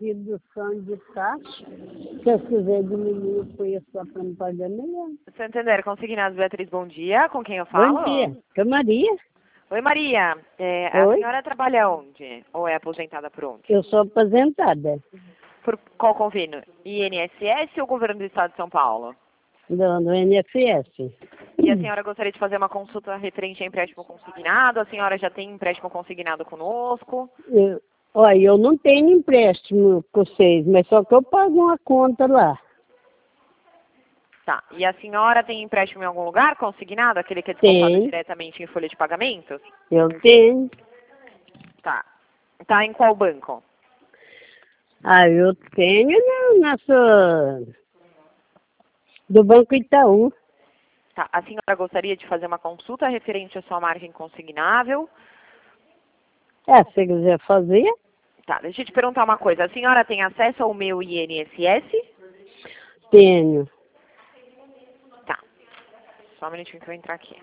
redução de taxa. Se eu quiser diminuir o preço só para não pagar melhor. Santander Consignados, Beatriz, bom dia. Com quem eu falo? Bom dia. Com a Maria. Oi, Maria. A Oi. senhora trabalha onde? Ou é aposentada por onde? Eu sou aposentada Por qual convênio? INSS ou Governo do Estado de São Paulo? do INSS. E a senhora gostaria de fazer uma consulta referente a empréstimo consignado? A senhora já tem empréstimo consignado conosco? Olha, eu não tenho empréstimo com vocês, mas só que eu pago uma conta lá. Tá. E a senhora tem empréstimo em algum lugar consignado? Aquele que é descontado Tem. diretamente em folha de pagamentos? Eu tenho. Tá. Tá em qual banco? Eu tenho do Banco Itaú. Tá. A senhora gostaria de fazer uma consulta referente à sua margem consignável? Se você quiser fazer, Tá. Deixa eu te perguntar uma coisa. A senhora tem acesso ao meu INSS? tenho. Tá. Só um minutinho que eu vou entrar aqui.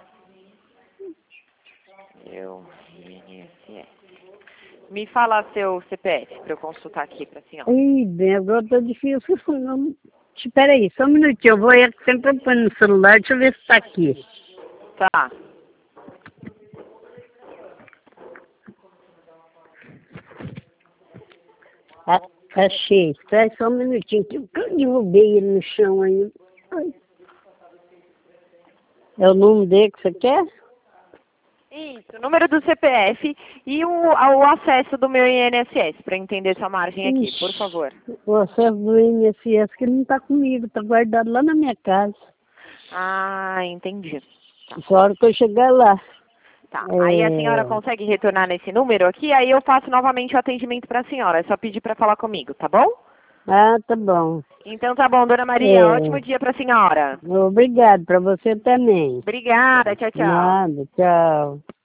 Meu INSS. Me fala seu CPF para eu consultar aqui para a senhora. Ih, bem, agora tá difícil. Não. Espera aí, só um minutinho. Eu vou sempre pôr no celular, deixa eu ver se tá aqui. Tá. Achei. Espera só um minutinho, que eu derrubei ele no chão aí. Ai. É o número dele que você quer? Isso, o número do CPF e o acesso do meu INSS, para entender sua margem aqui, Ixi, por favor. o acesso do INSS que ele não tá comigo, tá guardado lá na minha casa. Ah, entendi. Só a hora que eu chegar lá. Tá. Aí a senhora consegue retornar nesse número aqui, aí eu faço novamente o atendimento para a senhora. É só pedir para falar comigo, tá bom? Tá bom. Então tá bom, dona Maria. Ótimo dia para a senhora. Obrigado, para você também. Obrigada, tchau, tchau. Nada, tchau.